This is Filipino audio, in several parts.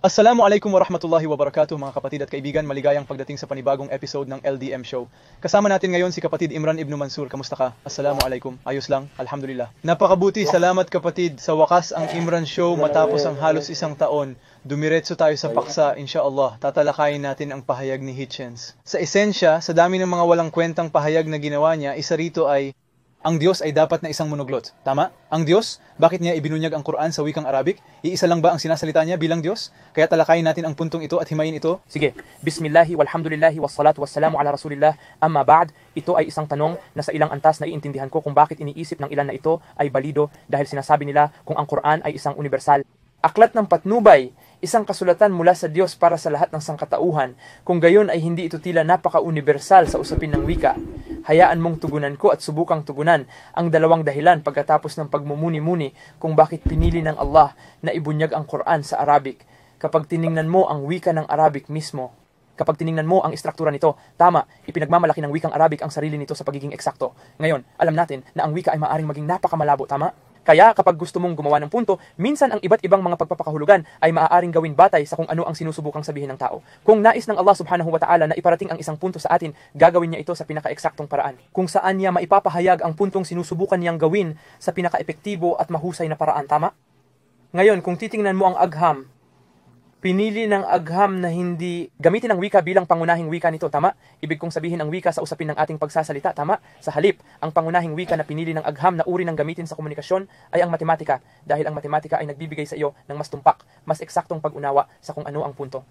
Assalamualaikum warahmatullahi wabarakatuh mga kapatid at kaibigan, maligayang pagdating sa panibagong episode ng LDM Show. Kasama natin ngayon si kapatid Imran Ibn Mansur. Kamusta ka? Assalamualaikum. Ayos lang, alhamdulillah. Napakabuti, salamat kapatid. Sa wakas ang Imran Show matapos ang halos isang taon. Dumiretso tayo sa paksa, inshallah. Tatalakayin natin ang pahayag ni Hitchens. Sa esensya, sa dami ng mga walang kwentang pahayag na ginawa niya, isa rito ay ang Diyos ay dapat na isang monoglot. Tama? Ang Diyos, bakit niya ibinunyag ang Quran sa wikang Arabic? Iisa lang ba ang sinasalita niya bilang Diyos? Kaya talakayin natin ang puntong ito at himayin ito. Sige, bismillahi walhamdulillahi wassalatu wassalamu ala rasulillah. Amma ba'd, ito ay isang tanong na sa ilang antas na iintindihan ko kung bakit iniisip ng ilan na ito ay balido dahil sinasabi nila kung ang Quran ay isang universal. Aklat ng Patnubay, isang kasulatan mula sa Diyos para sa lahat ng sangkatauhan. Kung gayon ay hindi ito tila napaka-universal sa usapin ng wika. Hayaan mong tugunan ko at subukang tugunan ang dalawang dahilan pagkatapos ng pagmumuni-muni kung bakit pinili ng Allah na ibunyag ang Quran sa Arabic. Kapag tiningnan mo ang wika ng Arabic mismo, kapag tiningnan mo ang istruktura nito, tama, ipinagmamalaki ng wikang Arabic ang sarili nito sa pagiging eksakto. Ngayon, alam natin na ang wika ay maaaring maging napakamalabo, tama? Kaya kapag gusto mong gumawa ng punto, minsan ang iba't ibang mga pagpapakahulugan ay maaaring gawin batay sa kung ano ang sinusubukang sabihin ng tao. Kung nais ng Allah subhanahu wa ta'ala na iparating ang isang punto sa atin, gagawin niya ito sa pinaka-eksaktong paraan. Kung saan niya maipapahayag ang puntong sinusubukan niyang gawin sa pinaka-epektibo at mahusay na paraan, tama? Ngayon, kung titingnan mo ang agham, pinili ng agham na hindi gamitin ang wika bilang pangunahing wika nito, tama? Ibig kong sabihin ang wika sa usapin ng ating pagsasalita, tama? Sa halip, ang pangunahing wika na pinili ng agham na uri ng gamitin sa komunikasyon ay ang matematika, dahil ang matematika ay nagbibigay sa iyo ng mas tumpak, mas eksaktong pag-unawa sa kung ano ang punto.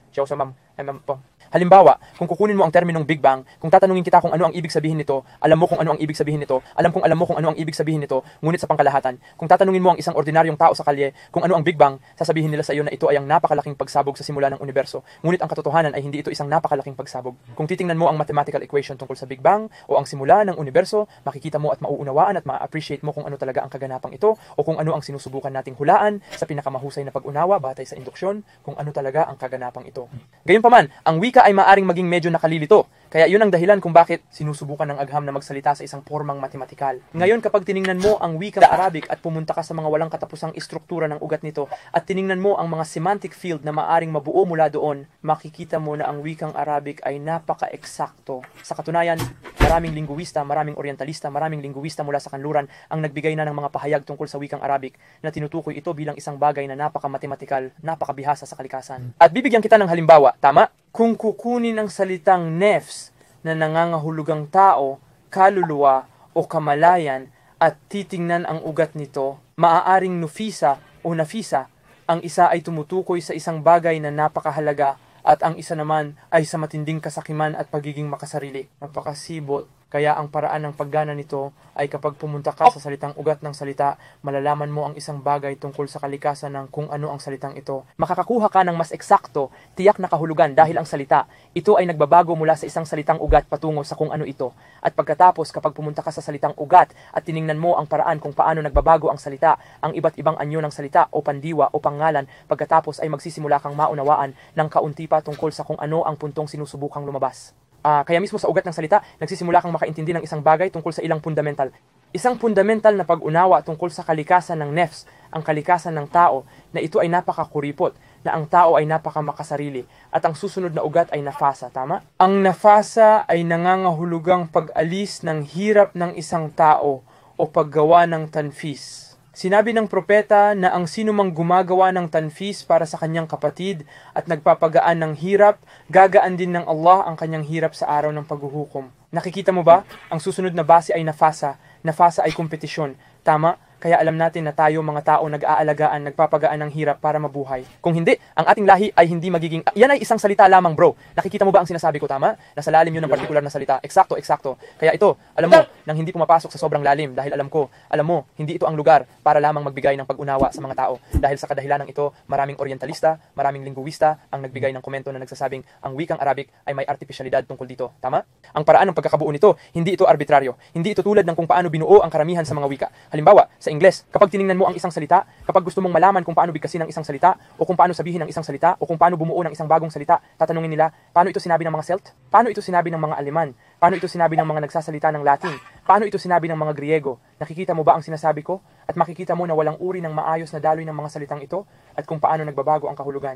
Halimbawa, kung kukunin mo ang terminong Big Bang, kung tatanungin kita kung ano ang ibig sabihin nito, alam mo kung ano ang ibig sabihin nito, alam mo kung ano ang ibig sabihin nito, ngunit sa pangkalahatan, kung tatanungin mo ang isang ordinaryong tao sa kalye kung ano ang Big Bang, sasabihin nila sa iyo na ito ay ang napakalaking pagsabog sa simula ng universo. Ngunit ang katotohanan ay hindi ito isang napakalaking pagsabog. Kung titingnan mo ang mathematical equation tungkol sa Big Bang o ang simula ng universo, makikita mo at mauunawaan at ma-appreciate mo kung ano talaga ang kaganapang ito o kung ano ang sinusubukan nating hulaan sa pinakamahusay na pag-unawa batay sa induksyon kung ano talaga ang kaganapang ito. Gayunpaman, ang wika ay maaring maging medyo nakalilito. Kaya yun ang dahilan kung bakit sinusubukan ng agham na magsalita sa isang formang matematikal. Ngayon, kapag tiningnan mo ang wika ng Arabic at pumunta ka sa mga walang katapusang istruktura ng ugat nito at tiningnan mo ang mga semantic field na maaring mabuo mula doon, makikita mo na ang wikang Arabic ay napaka-eksakto. Sa katunayan, maraming linguwista, maraming orientalista, maraming linguwista mula sa kanluran ang nagbigay na ng mga pahayag tungkol sa wikang Arabic na tinutukoy ito bilang isang bagay na napaka-matematikal, napakabihasa sa kalikasan. At bibigyan kita ng halimbawa, tama? Kung kukunin ang salitang nefs na nangangahulugang tao, kaluluwa o kamalayan at titingnan ang ugat nito, maaaring nufisa o nafisa, ang isa ay tumutukoy sa isang bagay na napakahalaga at ang isa naman ay sa matinding kasakiman at pagiging makasarili. Napakasibot. Kaya ang paraan ng paggana nito ay kapag pumunta ka sa salitang ugat ng salita, malalaman mo ang isang bagay tungkol sa kalikasan ng kung ano ang salitang ito. Makakakuha ka ng mas eksakto, tiyak na kahulugan dahil ang salita, ito ay nagbabago mula sa isang salitang ugat patungo sa kung ano ito. At pagkatapos kapag pumunta ka sa salitang ugat at tiningnan mo ang paraan kung paano nagbabago ang salita, ang iba't ibang anyo ng salita o pandiwa o pangalan, pagkatapos ay magsisimula kang maunawaan ng kaunti pa tungkol sa kung ano ang puntong sinusubukang lumabas. Kaya mismo sa ugat ng salita, nagsisimula kang makaintindi ng isang bagay tungkol sa ilang fundamental. Isang fundamental na pag-unawa tungkol sa kalikasan ng nefs, ang kalikasan ng tao, na ito ay napakakuripot, na ang tao ay napakamakasarili, at ang susunod na ugat ay nafasa, tama? Ang nafasa ay nangangahulugang pag-alis ng hirap ng isang tao o paggawa ng tanfis. Sinabi ng propeta na ang sinumang gumagawa ng tanfis para sa kanyang kapatid at nagpapagaan ng hirap, gagaan din ng Allah ang kanyang hirap sa araw ng paghuhukom. Nakikita mo ba? Ang susunod na base ay nafasa. Nafasa ay kompetisyon. Tama? Kaya alam natin na tayo mga tao nag-aalagaan, nagpapagaan ng hirap para mabuhay. Kung hindi, ang ating lahi ay hindi magiging... Yan ay isang salita lamang, bro. Nakikita mo ba ang sinasabi ko, tama? Nasa lalim yun ng partikular na salita. Eksakto, eksakto. Kaya ito, alam mo, nang hindi pumapasok sa sobrang lalim dahil alam mo, hindi ito ang lugar para lamang magbigay ng pag-unawa sa mga tao. Dahil sa kadahilan ng ito, maraming orientalista, maraming linguwista ang nagbigay ng komento na nagsasabing ang wikang Arabic ay may artipisyalidad tungkol dito. Tama? Ang paraan ng pagkakabuo nito, hindi ito arbitraryo. Hindi ito tulad ng kung paano binuo ang karamihan sa mga wika. Halimbawa, sa Ingles, kapag tiningnan mo ang isang salita, kapag gusto mong malaman kung paano bigkasin ang isang salita, o kung paano sabihin ang isang salita, o kung paano bumuo ng isang bagong salita, tatanungin nila, paano ito sinabi ng mga Celt? Paano ito sinabi ng mga Aleman? Paano ito sinabi ng mga nagsasalita ng Latin? Paano ito sinabi ng mga Griego? Nakikita mo ba ang sinasabi ko? At makikita mo na walang uri ng maayos na daloy ng mga salitang ito, at kung paano nagbabago ang kahulugan.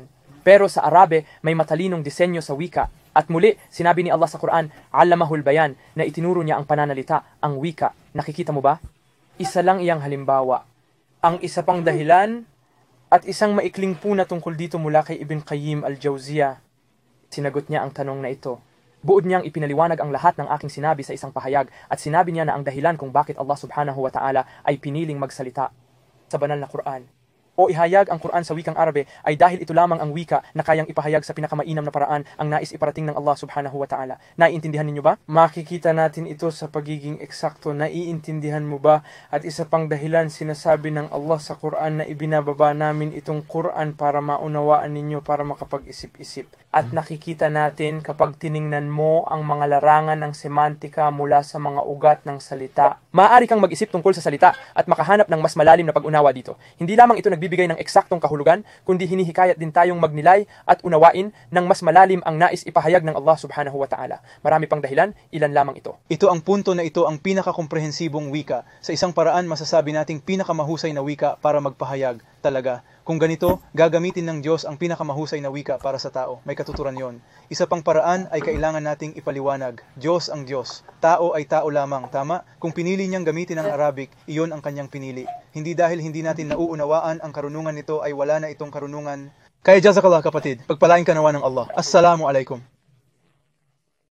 Pero sa Arabe, may matalinong disenyo sa wika. At muli, sinabi ni Allah sa Quran, Allamahul Bayan, na itinuro niya ang pananalita, ang wika. Nakikita mo ba? Isa lang iyang halimbawa. Ang isa pang dahilan at isang maikling puna tungkol dito mula kay Ibn Qayyim al-Jawziyah. Sinagot niya ang tanong na ito. Buod niyang ipinaliwanag ang lahat ng aking sinabi sa isang pahayag at sinabi niya na ang dahilan kung bakit Allah subhanahu wa ta'ala ay piniling magsalita sa banal na Quran o ihayag ang Quran sa wikang Arabe ay dahil ito lamang ang wika na kayang ipahayag sa pinakamainam na paraan ang nais iparating ng Allah subhanahu wa ta'ala. Naiintindihan ninyo ba? Makikita natin ito sa pagiging eksakto. Naiintindihan mo ba? At isa pang dahilan sinasabi ng Allah sa Quran na ibinababa namin itong Quran para maunawaan ninyo, para makapag-isip-isip. At nakikita natin kapag tiningnan mo ang mga larangan ng semantika mula sa mga ugat ng salita. Maaari kang mag-isip tungkol sa salita at makahanap ng mas malalim na pag-unawa dito. Hindi lamang ito nagbibigay ng eksaktong kahulugan, kundi hinihikayat din tayong magnilay at unawain ng mas malalim ang nais ipahayag ng Allah subhanahu wa ta'ala. Marami pang dahilan, ilan lamang ito. Ito ang punto na ito ang pinakakomprehensibong wika. Sa isang paraan, masasabi nating pinakamahusay na wika para magpahayag talaga. Kung ganito, gagamitin ng Diyos ang pinakamahusay na wika para sa tao. May katuturan yon. Isa pang paraan ay kailangan nating ipaliwanag. Diyos ang Diyos. Tao ay tao lamang. Tama? Kung pinili niyang gamitin ang Arabic, iyon ang kanyang pinili. Hindi dahil hindi natin nauunawaan ang karunungan nito ay wala na itong karunungan. Kaya jazakallah kapatid, pagpalain ka nawa ng Allah. Assalamu alaikum.